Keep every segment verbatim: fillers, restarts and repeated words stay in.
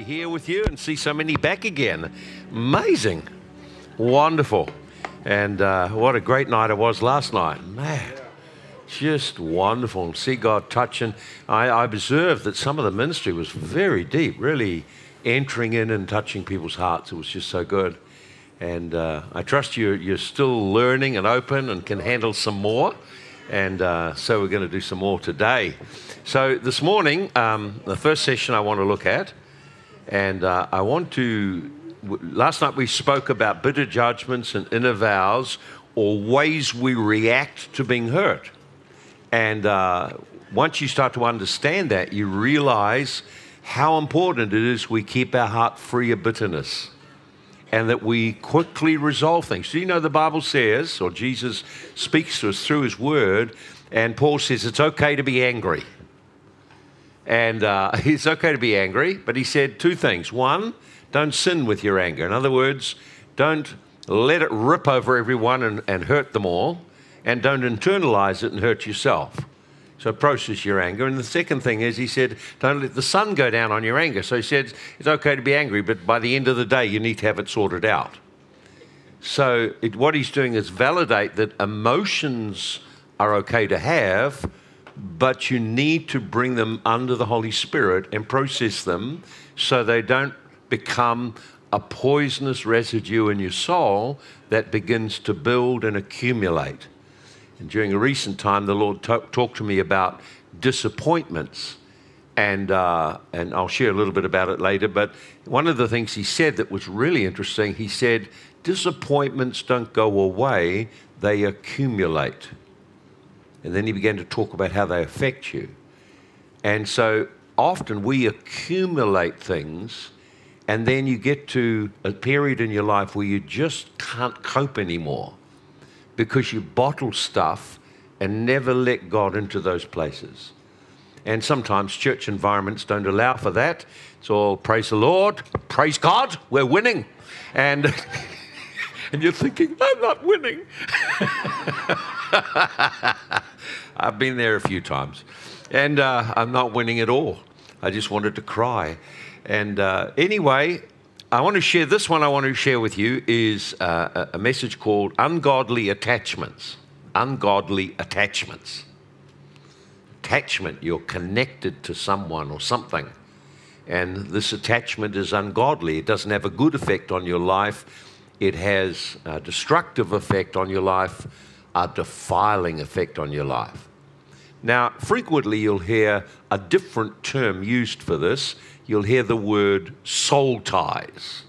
here with you and see so many back again. Amazing. Wonderful. And uh, what a great night it was last night. Man, just wonderful. See God touching. I, I observed that some of the ministry was very deep, really entering in and touching people's hearts. It was just so good. And uh, I trust you, you're still learning and open and can handle some more. And uh, so we're going to do some more today. So this morning, um, the first session I want to look at, and uh, I want to, last night we spoke about bitter judgments and inner vows, or ways we react to being hurt. And uh, once you start to understand that, you realize how important it is we keep our heart free of bitterness, and that we quickly resolve things. Do you know the Bible says, or Jesus speaks to us through his word, and Paul says it's okay to be angry. And uh, it's okay to be angry, but he said two things. One, don't sin with your anger. In other words, don't let it rip over everyone and, and hurt them all, and don't internalize it and hurt yourself. So process your anger. And the second thing is, he said, don't let the sun go down on your anger. So he said, it's okay to be angry, but by the end of the day, you need to have it sorted out. So it, what he's doing is validate that emotions are okay to have, but you need to bring them under the Holy Spirit and process them so they don't become a poisonous residue in your soul that begins to build and accumulate. And during a recent time, the Lord talked to me about disappointments, and uh, and I'll share a little bit about it later, but one of the things he said that was really interesting, he said, disappointments don't go away, they accumulate. And then he began to talk about how they affect you. And so often we accumulate things, and then you get to a period in your life where you just can't cope anymore, because you bottle stuff and never let God into those places. And sometimes church environments don't allow for that. It's all praise the Lord, praise God, we're winning. And, and you're thinking, I'm not winning. I've been there a few times. And uh, I'm not winning at all. I just wanted to cry. And uh, anyway, I want to share, this one I want to share with you is uh, a message called Ungodly Attachments. Ungodly Attachments. Attachment, you're connected to someone or something, and this attachment is ungodly. It doesn't have a good effect on your life. It has a destructive effect on your life, a defiling effect on your life. Now, frequently you'll hear a different term used for this. You'll hear the word soul ties.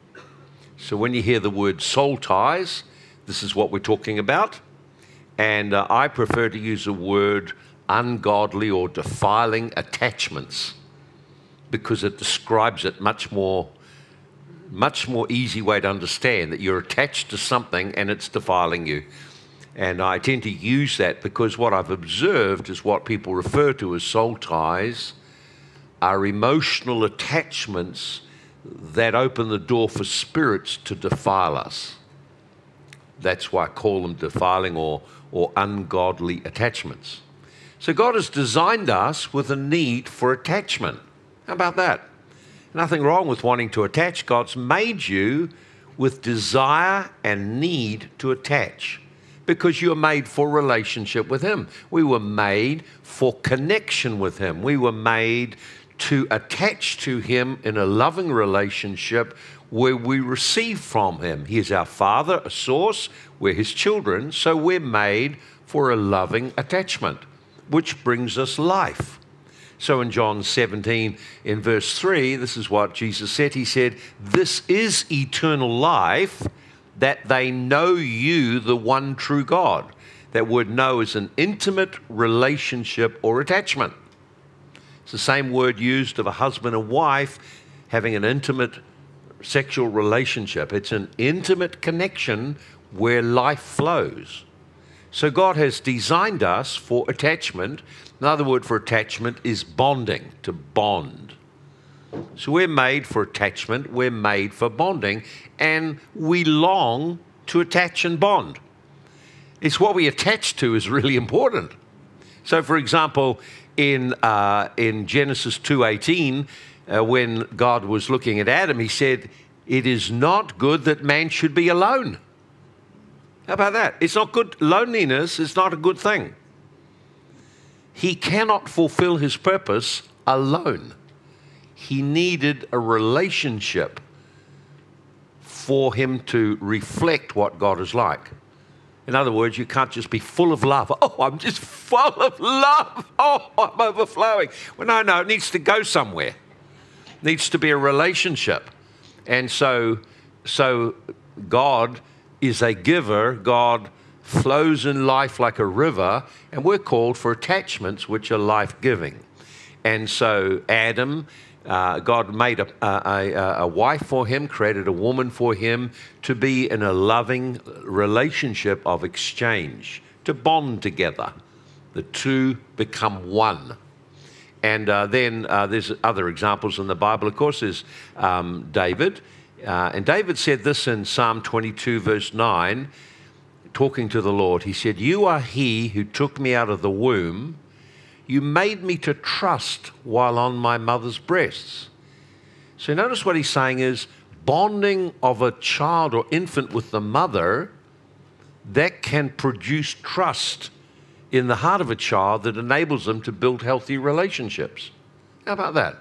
So when you hear the word soul ties, this is what we're talking about. And uh, I prefer to use the word ungodly or defiling attachments, because it describes it much more, much more easy way to understand that you're attached to something and it's defiling you. And I tend to use that because what I've observed is what people refer to as soul ties are emotional attachments that open the door for spirits to defile us. That's why I call them defiling or, or ungodly attachments. So God has designed us with a need for attachment. How about that? Nothing wrong with wanting to attach. God's made you with desire and need to attach, because you're made for relationship with him. We were made for connection with him. We were made to attach to him in a loving relationship where we receive from him. He is our Father, a source. We're his children, so we're made for a loving attachment, which brings us life. So in John seventeen, in verse three, this is what Jesus said. He said, this is eternal life, that they know you, the one true God. That word know is an intimate relationship or attachment. It's the same word used of a husband and wife having an intimate sexual relationship. It's an intimate connection where life flows. So God has designed us for attachment. Another word for attachment is bonding, to bond. So we're made for attachment, we're made for bonding, and we long to attach and bond. It's what we attach to is really important. So for example, in, uh, in Genesis two eighteen, uh, when God was looking at Adam, he said, it is not good that man should be alone. How about that? It's not good. Loneliness is not a good thing. He cannot fulfill his purpose alone. He needed a relationship for him to reflect what God is like. In other words, you can't just be full of love. Oh, I'm just full of love. Oh, I'm overflowing. Well, no, no, it needs to go somewhere. It needs to be a relationship. And so, so God is a giver. God flows in life like a river, and we're called for attachments which are life-giving. And so Adam, uh, God made a, a, a, a wife for him, created a woman for him to be in a loving relationship of exchange, to bond together. The two become one. And uh, then uh, there's other examples in the Bible. Of course, there's um, David. Uh, and David said this in Psalm twenty-two, verse nine, talking to the Lord. He said, you are he who took me out of the womb. You made me to trust while on my mother's breasts. So notice what he's saying is bonding of a child or infant with the mother, that can produce trust in the heart of a child that enables them to build healthy relationships. How about that?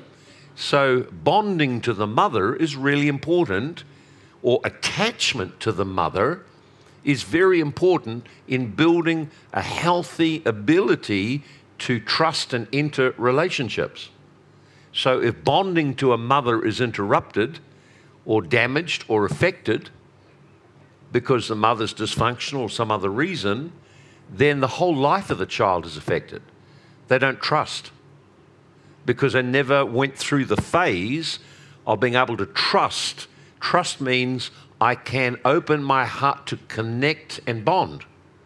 So bonding to the mother is really important, or attachment to the mother is very important in building a healthy ability to trust and enter relationships. So if bonding to a mother is interrupted or damaged or affected because the mother's dysfunctional or some other reason, then the whole life of the child is affected. They don't trust because they never went through the phase of being able to trust. Trust means I can open my heart to connect and bond.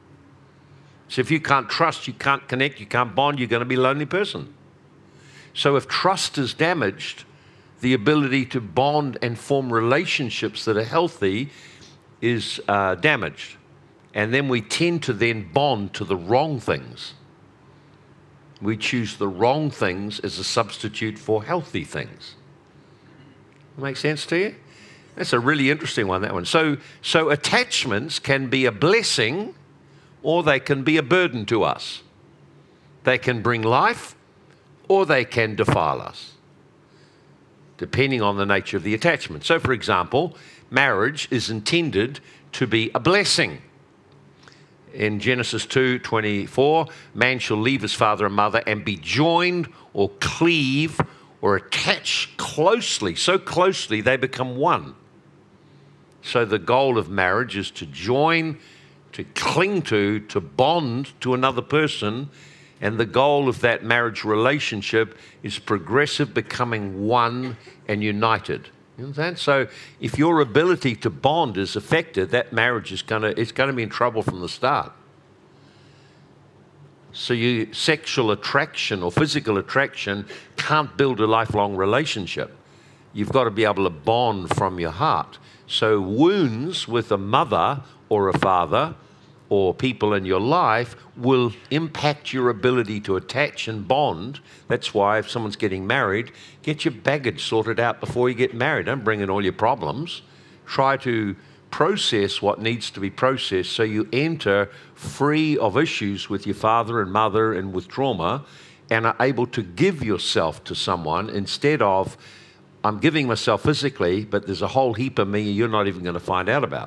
So if you can't trust, you can't connect, you can't bond, you're going to be a lonely person. So if trust is damaged, the ability to bond and form relationships that are healthy is uh, damaged. And then we tend to then bond to the wrong things. We choose the wrong things as a substitute for healthy things. Make sense to you? That's a really interesting one, that one. So, so attachments can be a blessing or they can be a burden to us. They can bring life or they can defile us, depending on the nature of the attachment. So, for example, marriage is intended to be a blessing. In Genesis two twenty-four, man shall leave his father and mother and be joined or cleave or attach closely, so closely they become one. So the goal of marriage is to join, to cling to, to bond to another person, and the goal of that marriage relationship is progressive becoming one and united. You understand? So if your ability to bond is affected, that marriage is going to, it's going to be in trouble from the start. So you, sexual attraction or physical attraction can't build a lifelong relationship. You've got to be able to bond from your heart. So wounds with a mother or a father or people in your life will impact your ability to attach and bond. That's why if someone's getting married, get your baggage sorted out before you get married. Don't bring in all your problems. Try to process what needs to be processed so you enter free of issues with your father and mother and with trauma, and are able to give yourself to someone instead of, I'm giving myself physically, but there's a whole heap of me you're not even going to find out about.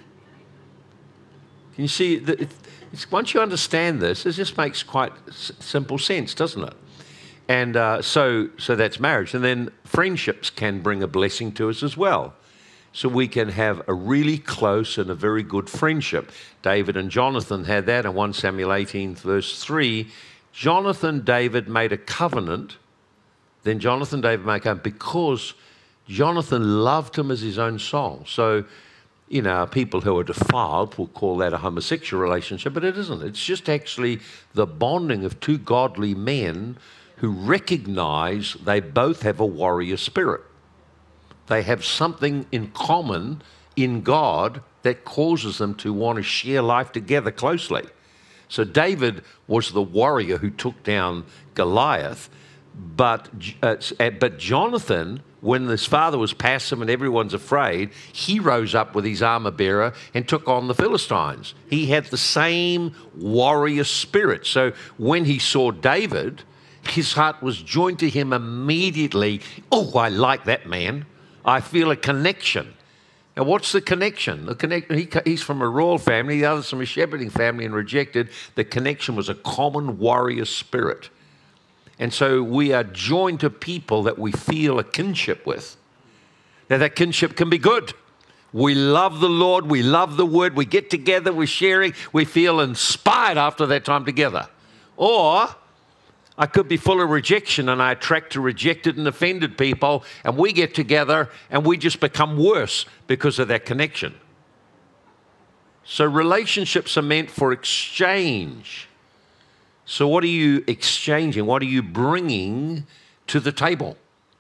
Can you see, that it, it's, once you understand this, it just makes quite s simple sense, doesn't it? And uh, so, so that's marriage. And then friendships can bring a blessing to us as well. So we can have a really close and a very good friendship. David and Jonathan had that in First Samuel eighteen, verse three. Jonathan, David made a covenant. Then Jonathan, David made a covenant because Jonathan loved him as his own soul. So, you know, people who are defiled will call that a homosexual relationship, but it isn't. It's just actually the bonding of two godly men who recognize they both have a warrior spirit. They have something in common in God that causes them to want to share life together closely. So David was the warrior who took down Goliath, But, uh, but Jonathan, when his father was passive and everyone's afraid, he rose up with his armor bearer and took on the Philistines. He had the same warrior spirit. So when he saw David, his heart was joined to him immediately. Oh, I like that man. I feel a connection. Now, what's the connection? The connection. He, he's from a royal family, the other's from a shepherding family and rejected. The connection was a common warrior spirit. And so we are joined to people that we feel a kinship with. Now, that kinship can be good. We love the Lord. We love the Word. We get together. We're sharing. We feel inspired after that time together. Or I could be full of rejection and I attract to rejected and offended people, and we get together and we just become worse because of that connection. So relationships are meant for exchange. So what are you exchanging? What are you bringing to the table?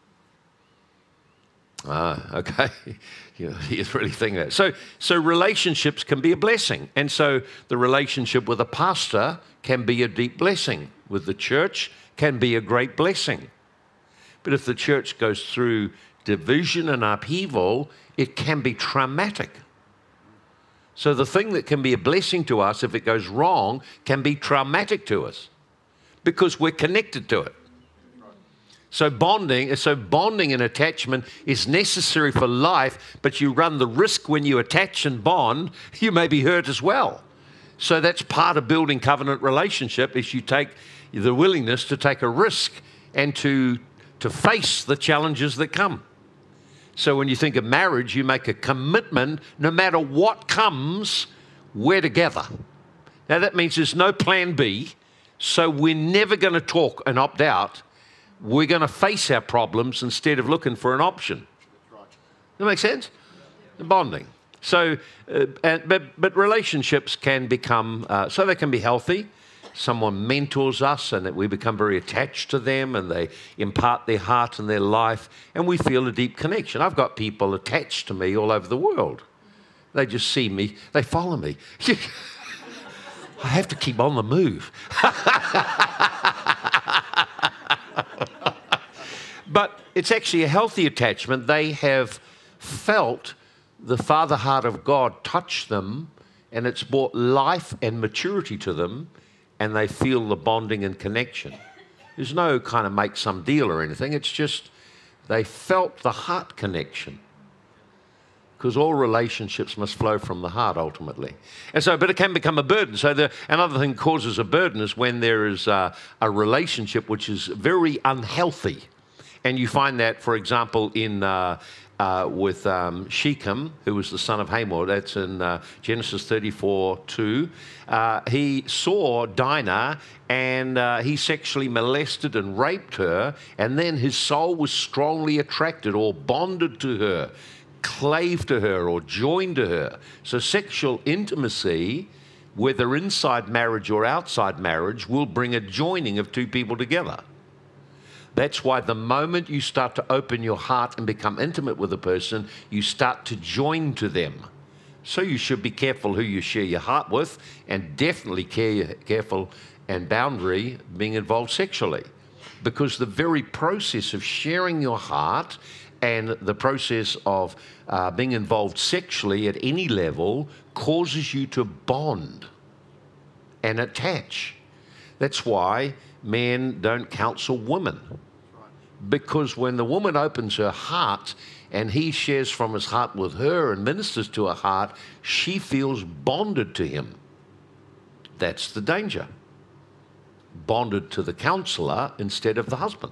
Ah, okay. You really think that. So, so relationships can be a blessing. And so the relationship with a pastor can be a deep blessing. With the church can be a great blessing. But if the church goes through division and upheaval, it can be traumatic. So the thing that can be a blessing to us, if it goes wrong, can be traumatic to us because we're connected to it. So bonding, so bonding and attachment is necessary for life, but you run the risk when you attach and bond, you may be hurt as well. So that's part of building covenant relationship, is you take the willingness to take a risk and to, to face the challenges that come. So when you think of marriage, you make a commitment, no matter what comes, we're together. Now that means there's no plan B, so we're never going to talk and opt out. We're going to face our problems instead of looking for an option. Does that make sense? The bonding. So, uh, and, but, but relationships can become, uh, so they can be healthy. Someone mentors us and that we become very attached to them and they impart their heart and their life and we feel a deep connection. I've got people attached to me all over the world. They just see me, they follow me. I have to keep on the move. But it's actually a healthy attachment. They have felt the Father heart of God touch them, and it's brought life and maturity to them, and they feel the bonding and connection. There's no kind of make some deal or anything. It's just they felt the heart connection. Because all relationships must flow from the heart ultimately. And so, but it can become a burden. So the, another thing causes a burden is when there is a, a relationship which is very unhealthy. And you find that, for example, in uh, uh, with um, Shechem, who was the son of Hamor. That's in uh, Genesis thirty-four two. Uh, he saw Dinah and uh, he sexually molested and raped her, and then his soul was strongly attracted or bonded to her, clave to her or joined to her. So sexual intimacy, whether inside marriage or outside marriage, will bring a joining of two people together. That's why the moment you start to open your heart and become intimate with a person, you start to join to them. So you should be careful who you share your heart with, and definitely care, careful and boundary being involved sexually. Because the very process of sharing your heart and the process of uh, being involved sexually at any level causes you to bond and attach. That's why men don't counsel women. Because when the woman opens her heart and he shares from his heart with her and ministers to her heart, she feels bonded to him. That's the danger. Bonded to the counselor instead of the husband.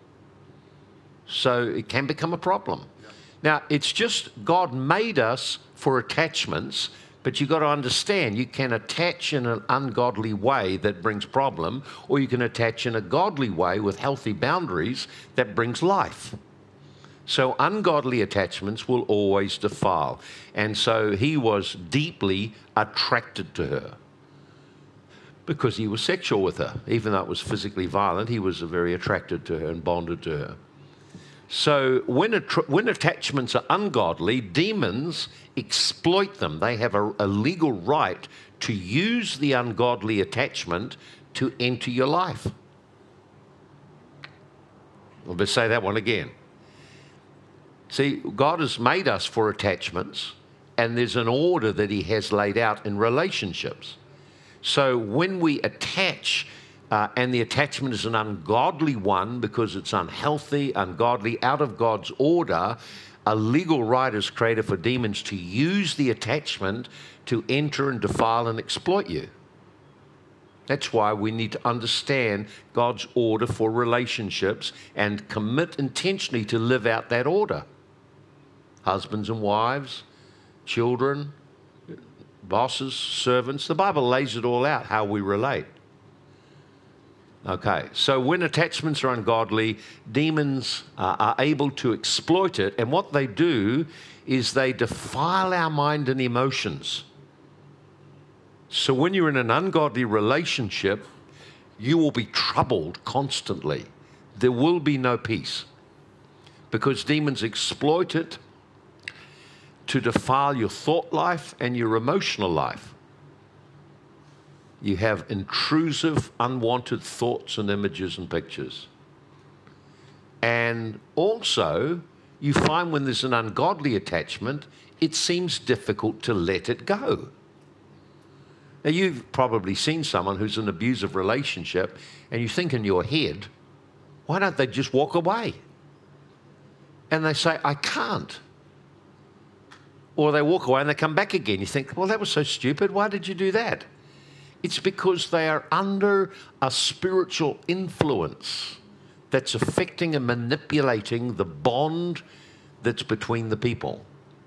So it can become a problem. Yeah. Now, it's just God made us for attachments, but you've got to understand you can attach in an ungodly way that brings problem, or you can attach in a godly way with healthy boundaries that brings life. So ungodly attachments will always defile. And so he was deeply attracted to her because he was sexual with her. Even though it was physically violent, he was very attracted to her and bonded to her. So when, when attachments are ungodly, demons exploit them. They have a, a legal right to use the ungodly attachment to enter your life. I'll just say that one again. See, God has made us for attachments, and there's an order that he has laid out in relationships. So when we attach, uh, and the attachment is an ungodly one because it's unhealthy, ungodly, out of God's order, a legal right is created for demons to use the attachment to enter and defile and exploit you. That's why we need to understand God's order for relationships and commit intentionally to live out that order. Husbands and wives, children, bosses, servants. The Bible lays it all out, how we relate. Okay, so when attachments are ungodly, demons uh, are able to exploit it, and what they do is they defile our mind and emotions. So when you're in an ungodly relationship, you will be troubled constantly. There will be no peace because demons exploit it to defile your thought life and your emotional life. You have intrusive, unwanted thoughts and images and pictures. And also, you find when there's an ungodly attachment, it seems difficult to let it go. Now, you've probably seen someone who's in an abusive relationship, and you think in your head, why don't they just walk away? And they say, I can't. Or they walk away and they come back again. You think, well, that was so stupid. Why did you do that? It's because they are under a spiritual influence that's affecting and manipulating the bond that's between the people.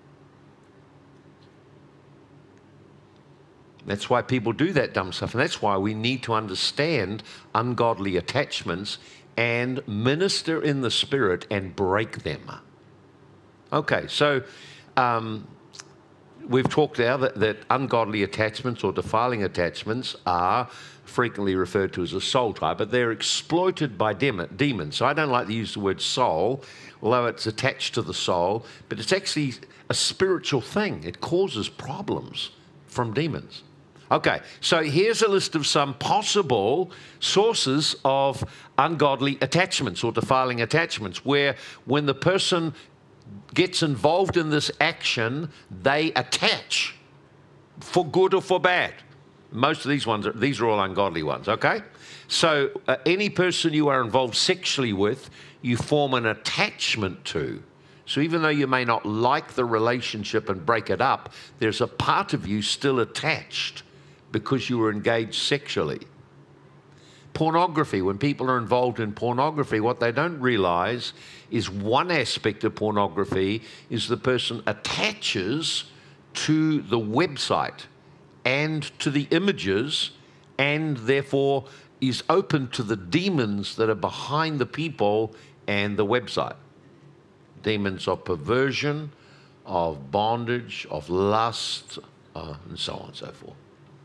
That's why people do that dumb stuff. And that's why we need to understand ungodly attachments and minister in the Spirit and break them. Okay, so um, we've talked now that, that ungodly attachments or defiling attachments are frequently referred to as a soul tie, but they're exploited by demons. So I don't like to use the word soul, although it's attached to the soul, but it's actually a spiritual thing. It causes problems from demons. Okay, so here's a list of some possible sources of ungodly attachments or defiling attachments, where when the person gets involved in this action, they attach for good or for bad. Most of these ones, are, these are all ungodly ones, okay? So uh, any person you are involved sexually with, you form an attachment to. So even though you may not like the relationship and break it up, there's a part of you still attached because you were engaged sexually. Pornography, when people are involved in pornography, what they don't realize is one aspect of pornography is the person attaches to the website and to the images, and therefore is open to the demons that are behind the people and the website. Demons of perversion, of bondage, of lust, uh, and so on and so forth.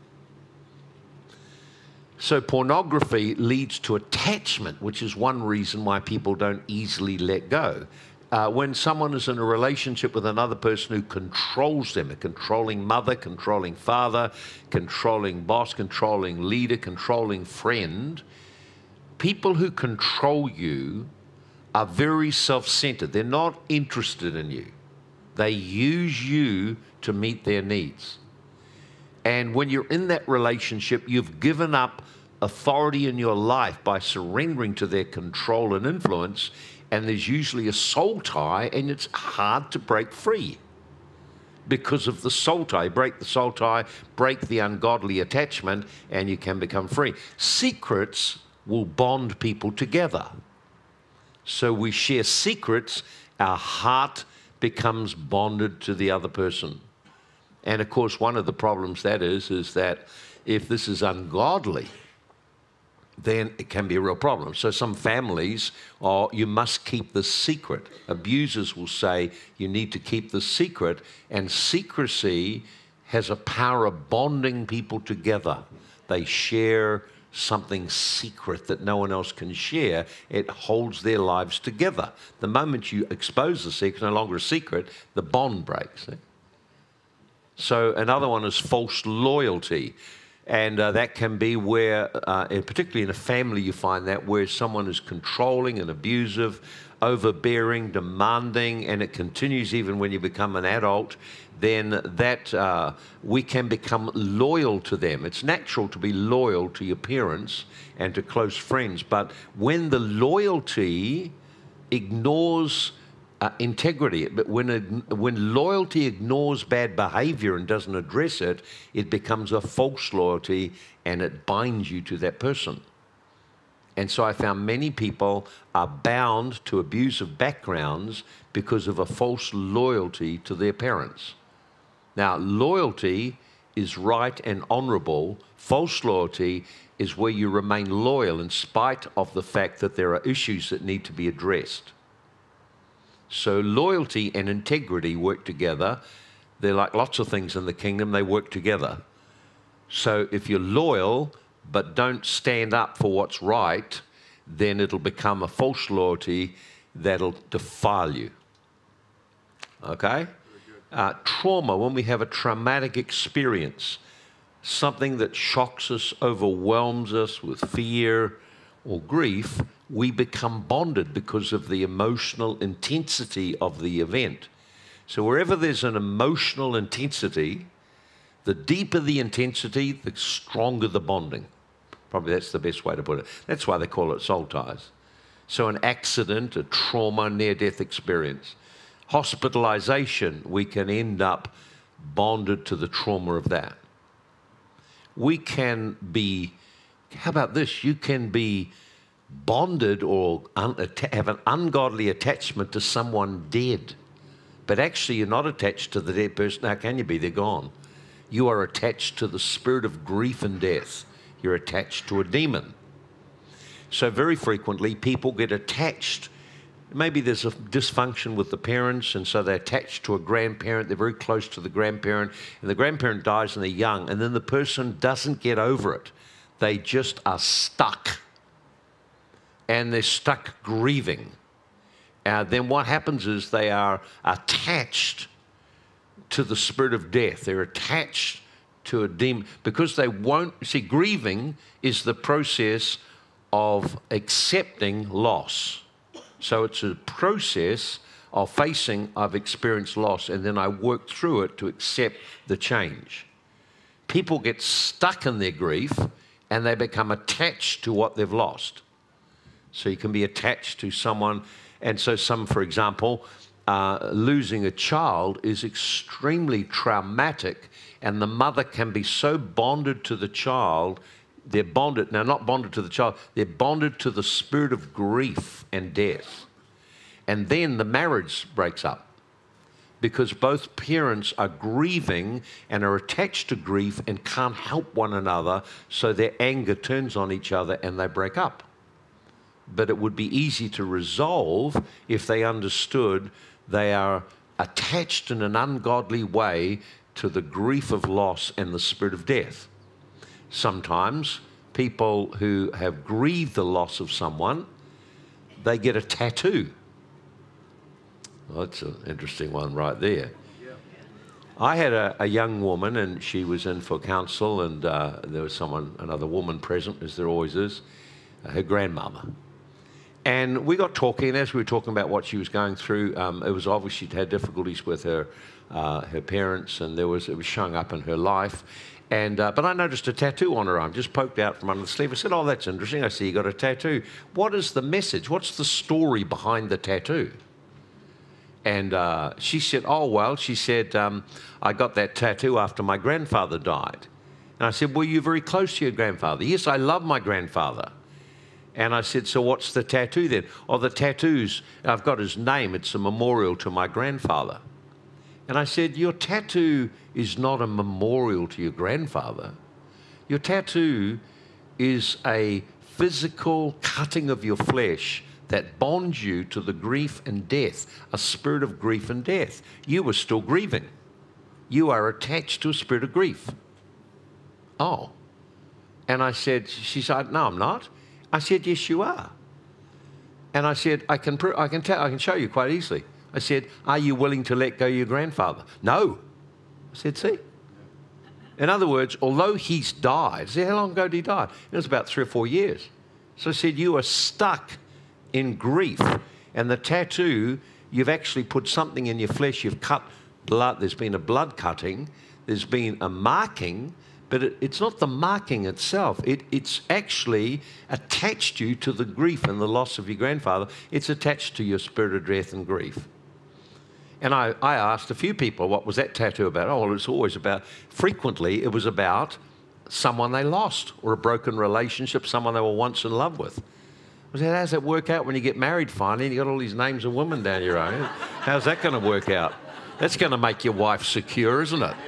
So pornography leads to attachment, which is one reason why people don't easily let go. Uh, when someone is in a relationship with another person who controls them, a controlling mother, controlling father, controlling boss, controlling leader, controlling friend, people who control you are very self-centered. They're not interested in you. They use you to meet their needs. And when you're in that relationship, you've given up authority in your life by surrendering to their control and influence, and there's usually a soul tie, and it's hard to break free because of the soul tie. Break the soul tie, break the ungodly attachment, and you can become free. Secrets will bond people together. So we share secrets, our heart becomes bonded to the other person. And of course, one of the problems that is, is that if this is ungodly, then it can be a real problem. So some families, oh, you must keep this secret. Abusers will say you need to keep this secret, and secrecy has a power of bonding people together. They share something secret that no one else can share. It holds their lives together. The moment you expose the secret, no longer a secret, the bond breaks. Eh? So another one is false loyalty. And uh, that can be where, uh, and particularly in a family, you find that where someone is controlling and abusive, overbearing, demanding, and it continues even when you become an adult, then that uh, we can become loyal to them. It's natural to be loyal to your parents and to close friends, but when the loyalty ignores uh, integrity, but when, it, when loyalty ignores bad behavior and doesn't address it, it becomes a false loyalty and it binds you to that person. And so I found many people are bound to abusive backgrounds because of a false loyalty to their parents. Now, loyalty is right and honorable. False loyalty is where you remain loyal in spite of the fact that there are issues that need to be addressed. So loyalty and integrity work together. They're like lots of things in the kingdom, they work together. So if you're loyal but don't stand up for what's right, then it'll become a false loyalty that'll defile you. Okay? Uh, trauma, when we have a traumatic experience, something that shocks us, overwhelms us with fear or grief, we become bonded because of the emotional intensity of the event. So wherever there's an emotional intensity, the deeper the intensity, the stronger the bonding. Probably that's the best way to put it. That's why they call it soul ties. So an accident, a trauma, near-death experience. Hospitalization, we can end up bonded to the trauma of that. We can be, how about this? You can be bonded or un, have an ungodly attachment to someone dead. But actually you're not attached to the dead person. How can you be? They're gone. You are attached to the spirit of grief and death. You're attached to a demon. So very frequently people get attached. Maybe there's a dysfunction with the parents, and so they're attached to a grandparent. They're very close to the grandparent, and the grandparent dies and they're young, and then the person doesn't get over it. They just are stuck, and they're stuck grieving. Uh, then what happens is they are attached to the spirit of death. They're attached to a demon because they won't, see, grieving is the process of accepting loss. So it's a process of facing, I've experienced loss, and then I work through it to accept the change. People get stuck in their grief and they become attached to what they've lost. So you can be attached to someone, and so some, for example, uh, losing a child is extremely traumatic, and the mother can be so bonded to the child. They're bonded, now not bonded to the child, they're bonded to the spirit of grief and death. And then the marriage breaks up because both parents are grieving and are attached to grief and can't help one another, so their anger turns on each other and they break up. But it would be easy to resolve if they understood they are attached in an ungodly way to the grief of loss and the spirit of death. Sometimes people who have grieved the loss of someone, they get a tattoo. Well, that's an interesting one right there. Yeah. I had a, a young woman, and she was in for counsel, and uh, there was someone, another woman present, as there always is, uh, her grandmother. And we got talking, and as we were talking about what she was going through, um, it was obvious she'd had difficulties with her, uh, her parents, and there was, it was showing up in her life. And, uh, but I noticed a tattoo on her arm, just poked out from under the sleeve. I said, oh, that's interesting. I see you got a tattoo. What is the message? What's the story behind the tattoo? And uh, she said, oh, well, she said, um, I got that tattoo after my grandfather died. And I said, were you very close to your grandfather? Yes, I love my grandfather. And I said, so what's the tattoo then? Oh, the tattoo's, I've got his name. It's a memorial to my grandfather. And I said, your tattoo is not a memorial to your grandfather. Your tattoo is a physical cutting of your flesh that bonds you to the grief and death, a spirit of grief and death. You were still grieving. You are attached to a spirit of grief. Oh. And I said, she said, no, I'm not. I said, yes, you are. And I said, I can, I can, tell, I can show you quite easily. I said, are you willing to let go of your grandfather? No. I said, see? In other words, although he's died, see how long ago did he die? It was about three or four years. So I said, you are stuck in grief. And the tattoo, you've actually put something in your flesh, you've cut blood, there's been a blood cutting, there's been a marking, but it, it's not the marking itself. It, it's actually attached you to the grief and the loss of your grandfather. It's attached to your spirit of death and grief. And I, I asked a few people, what was that tattoo about? Oh, well, it's always about, frequently it was about someone they lost or a broken relationship, someone they were once in love with. I said, how does that work out when you get married finally and you've got all these names of women down your own? How's that going to work out? That's going to make your wife secure, isn't it?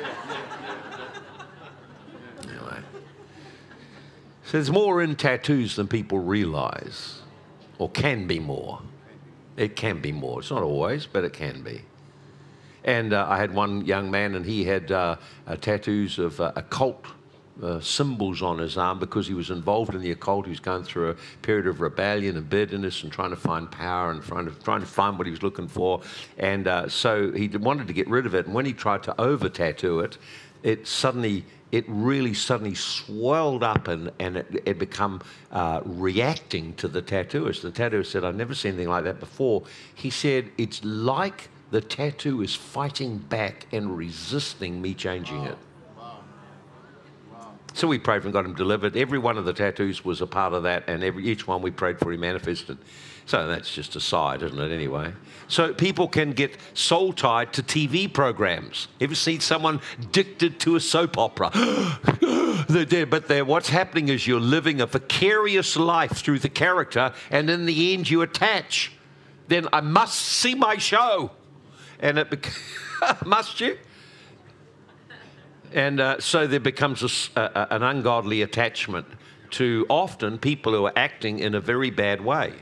Anyway. So there's more in tattoos than people realise, or can be more. It can be more. It's not always, but it can be. And uh, I had one young man, and he had uh, uh, tattoos of uh, occult uh, symbols on his arm because he was involved in the occult. He was going through a period of rebellion and bitterness and trying to find power and trying to, trying to find what he was looking for. And uh, so he wanted to get rid of it. And when he tried to over-tattoo it, it suddenly, it really suddenly swelled up and, and it, it become uh, reacting to the tattooist. The tattooist said, I've never seen anything like that before. He said, it's like the tattoo is fighting back and resisting me changing wow. it. Wow. Wow. So we prayed for him, got him delivered. Every one of the tattoos was a part of that, and every, each one we prayed for, he manifested. So that's just a side, isn't it, anyway? So people can get soul-tied to T V programs. Ever seen someone addicted to a soap opera? They're dead, but they're, what's happening is you're living a vicarious life through the character, and in the end you attach. Then I must see my show. And it beca- must you? And uh, so there becomes a, a, an ungodly attachment to often people who are acting in a very bad way.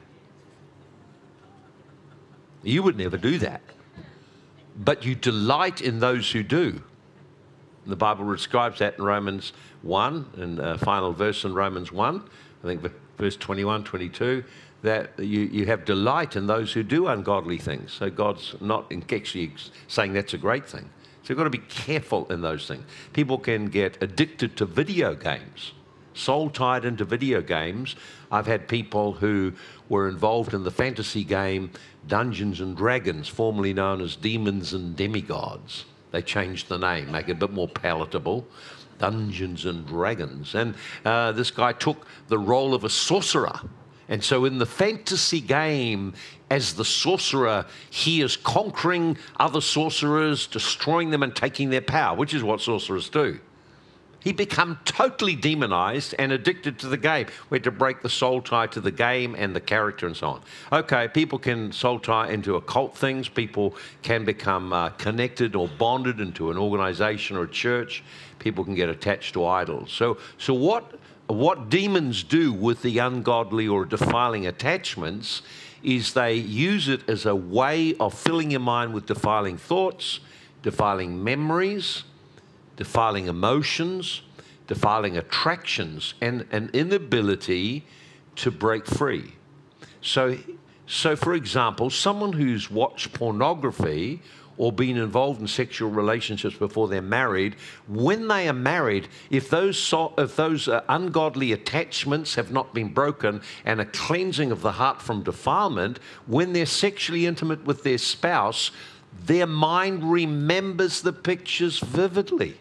You would never do that. But you delight in those who do. The Bible describes that in Romans one, in the final verse in Romans one, I think verse twenty-one, twenty-two, that you, you have delight in those who do ungodly things. So God's not actually saying that's a great thing. So you've got to be careful in those things. People can get addicted to video games, soul-tied into video games. I've had people who were involved in the fantasy game Dungeons and Dragons, formerly known as Demons and Demigods. They changed the name, make it a bit more palatable. Dungeons and Dragons. And uh, this guy took the role of a sorcerer. And so in the fantasy game, as the sorcerer, he is conquering other sorcerers, destroying them and taking their power, which is what sorcerers do. He became totally demonized and addicted to the game. We had to break the soul tie to the game and the character and so on. Okay, people can soul tie into occult things. People can become uh, connected or bonded into an organization or a church. People can get attached to idols. So, so what... What demons do with the ungodly or defiling attachments is they use it as a way of filling your mind with defiling thoughts, defiling memories, defiling emotions, defiling attractions, and an inability to break free. So, so for example, someone who's watched pornography or been involved in sexual relationships before they're married, when they are married, if those, so, if those uh, ungodly attachments have not been broken and a cleansing of the heart from defilement, when they're sexually intimate with their spouse, their mind remembers the pictures vividly.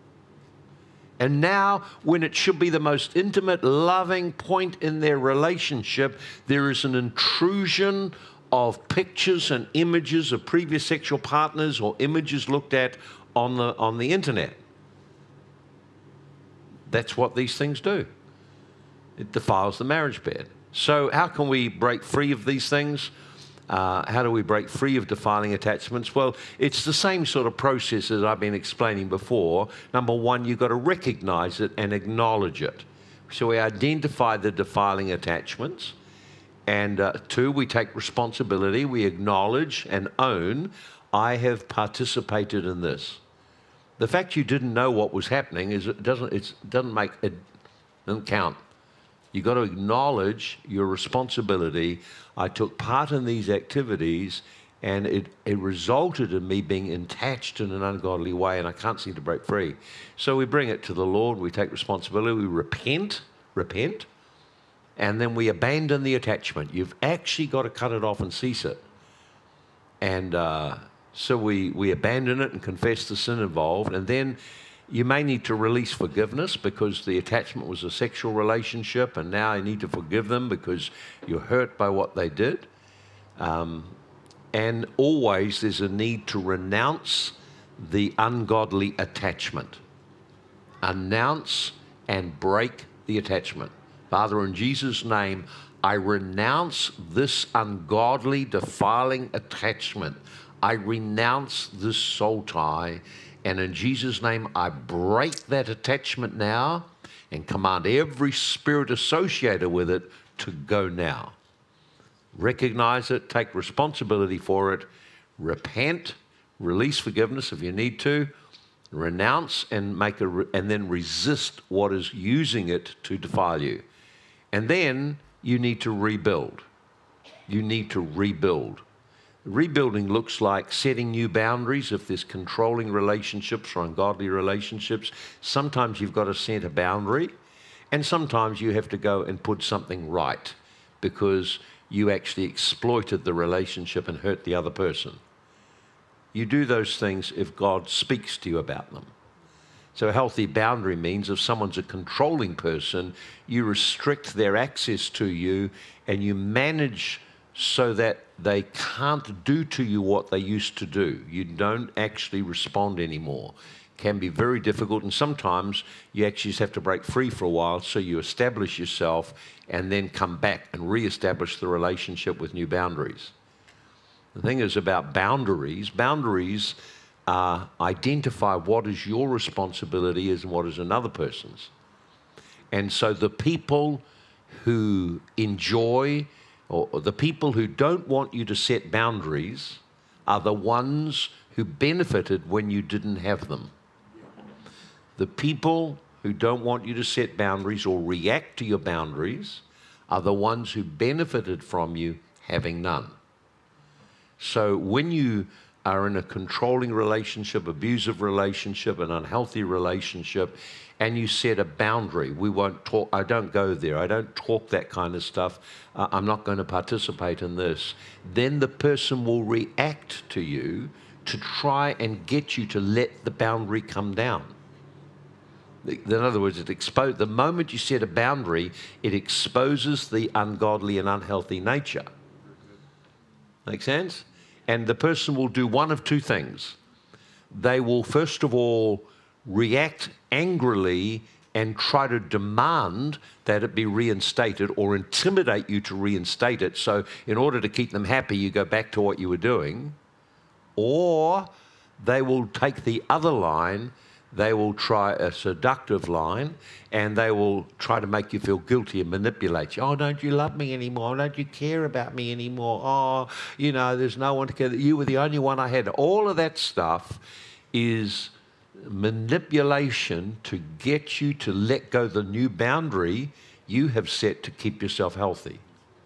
And now, when it should be the most intimate, loving point in their relationship, there is an intrusion of pictures and images of previous sexual partners or images looked at on the, on the internet. That's what these things do. It defiles the marriage bed. So how can we break free of these things? Uh, how do we break free of defiling attachments? Well, it's the same sort of process as I've been explaining before. Number one, you've got to recognize it and acknowledge it. So we identify the defiling attachments. And uh, two, we take responsibility. We acknowledge and own, I have participated in this. The fact you didn't know what was happening is it doesn't, it's, doesn't make it doesn't count. You've got to acknowledge your responsibility. I took part in these activities And it, it resulted in me being attached in an ungodly way, and I can't seem to break free. So we bring it to the Lord, we take responsibility, we repent, repent, and then we abandon the attachment. You've actually got to cut it off and cease it. And uh, so we, we abandon it and confess the sin involved, and then you may need to release forgiveness because the attachment was a sexual relationship, and now you need to forgive them because you're hurt by what they did. Um, And always there's a need to renounce the ungodly attachment. Announce and break the attachment. Father, in Jesus' name, I renounce this ungodly, defiling attachment. I renounce this soul tie. And in Jesus' name, I break that attachment now and command every spirit associated with it to go now. Recognize it, take responsibility for it, repent, release forgiveness if you need to, renounce and make a re and then resist what is using it to defile you. And then you need to rebuild. You need to rebuild. Rebuilding looks like setting new boundaries if there's controlling relationships or ungodly relationships. Sometimes you've got to set a boundary, and sometimes you have to go and put something right because you actually exploited the relationship and hurt the other person. You do those things if God speaks to you about them. So a healthy boundary means if someone's a controlling person, you restrict their access to you and you manage so that they can't do to you what they used to do. You don't actually respond anymore. Can be very difficult, and sometimes you actually just have to break free for a while so you establish yourself and then come back and re-establish the relationship with new boundaries. The thing is about boundaries, boundaries uh, identify what is your responsibility and what is another person's. And so the people who enjoy, or, or the people who don't want you to set boundaries are the ones who benefited when you didn't have them. The people who don't want you to set boundaries or react to your boundaries are the ones who benefited from you having none. So when you are in a controlling relationship, abusive relationship, an unhealthy relationship, and you set a boundary, we won't talk, I don't go there, I don't talk that kind of stuff, uh, I'm not going to participate in this, then the person will react to you to try and get you to let the boundary come down. In other words, it expose, the moment you set a boundary, it exposes the ungodly and unhealthy nature. Make sense? And the person will do one of two things. They will, first of all, react angrily and try to demand that it be reinstated or intimidate you to reinstate it. So in order to keep them happy, you go back to what you were doing. Or they will take the other line. They will try a seductive line, and they will try to make you feel guilty and manipulate you. Oh, don't you love me anymore? Don't you care about me anymore? Oh, you know, there's no one to care. You were the only one I had. All of that stuff is manipulation to get you to let go the new boundary you have set to keep yourself healthy.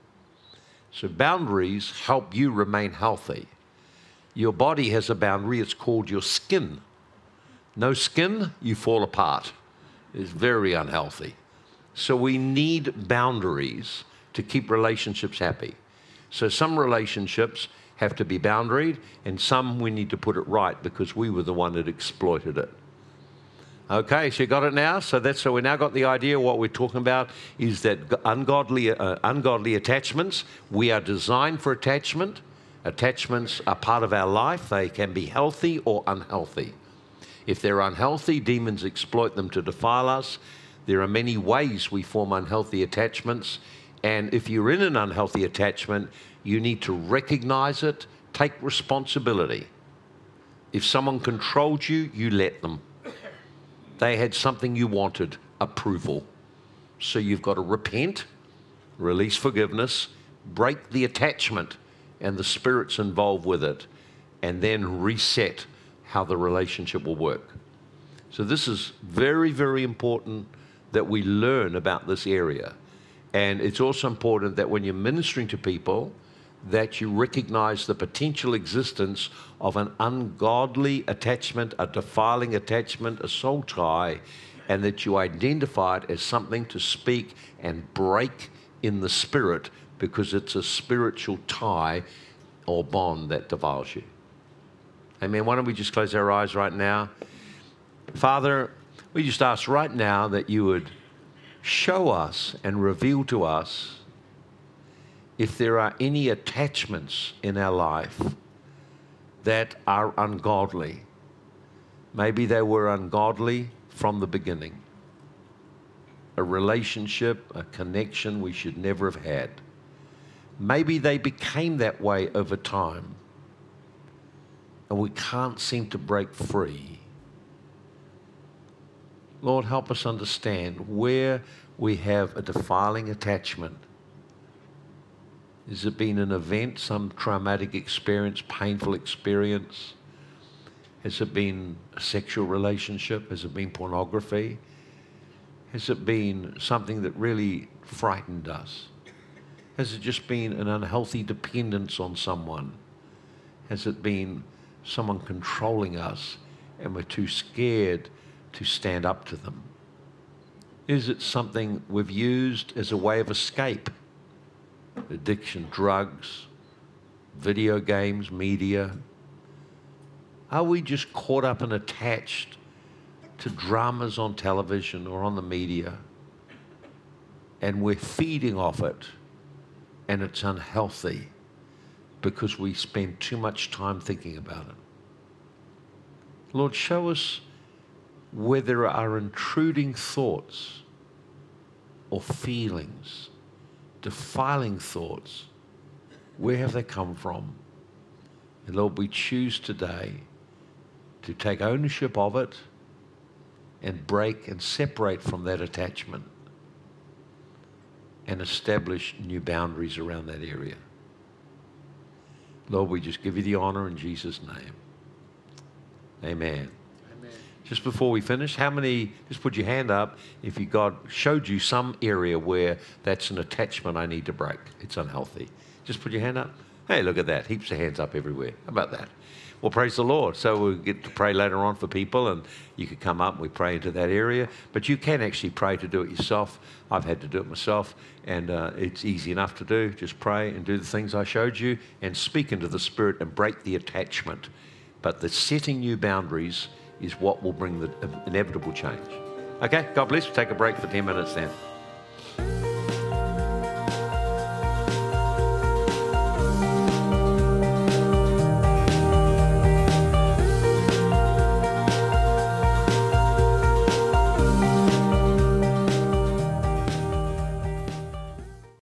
So boundaries help you remain healthy. Your body has a boundary. It's called your skin. No skin, you fall apart. It's very unhealthy. So we need boundaries to keep relationships happy. So some relationships have to be boundaried, and some we need to put it right because we were the one that exploited it. Okay, so you got it now? So that's so we now got the idea. What we're talking about is that ungodly, uh, ungodly attachments, we are designed for attachment. Attachments are part of our life. They can be healthy or unhealthy. If they're unhealthy, demons exploit them to defile us. There are many ways we form unhealthy attachments. And if you're in an unhealthy attachment, you need to recognize it, take responsibility. If someone controlled you, you let them. They had something you wanted, approval. So you've got to repent, release forgiveness, break the attachment and the spirits involved with it, and then reset how the relationship will work. So this is very, very important that we learn about this area. And it's also important that when you're ministering to people, that you recognize the potential existence of an ungodly attachment, a defiling attachment, a soul tie, and that you identify it as something to speak and break in the spirit, because it's a spiritual tie or bond that defiles you. Amen. Why don't we just close our eyes right now? Father, we just ask right now that you would show us and reveal to us if there are any attachments in our life that are ungodly. Maybe they were ungodly from the beginning. A relationship, a connection we should never have had. Maybe they became that way over time, and we can't seem to break free. Lord, help us understand where we have a defiling attachment. Has it been an event, some traumatic experience, painful experience? Has it been a sexual relationship? Has it been pornography? Has it been something that really frightened us? Has it just been an unhealthy dependence on someone? Has it been someone controlling us and we're too scared to stand up to them? Is it something we've used as a way of escape? Addiction, drugs, video games, media. Are we just caught up and attached to dramas on television or on the media, and we're feeding off it, and it's unhealthy because we spend too much time thinking about it? Lord, show us where there are intruding thoughts or feelings, defiling thoughts. Where have they come from? And Lord, we choose today to take ownership of it and break and separate from that attachment and establish new boundaries around that area. Lord, we just give you the honor in Jesus' name. Amen. Just before we finish, how many, just put your hand up if you, God showed you some area where that's an attachment I need to break. It's unhealthy. Just put your hand up. Hey, look at that. Heaps of hands up everywhere. How about that? Well, praise the Lord. So we'll get to pray later on for people, and you could come up and we pray into that area. But you can actually pray to do it yourself. I've had to do it myself, and uh, it's easy enough to do. Just pray and do the things I showed you and speak into the Spirit and break the attachment. But the setting new boundaries is what will bring the inevitable change. Okay, God bless. Take a break for ten minutes then.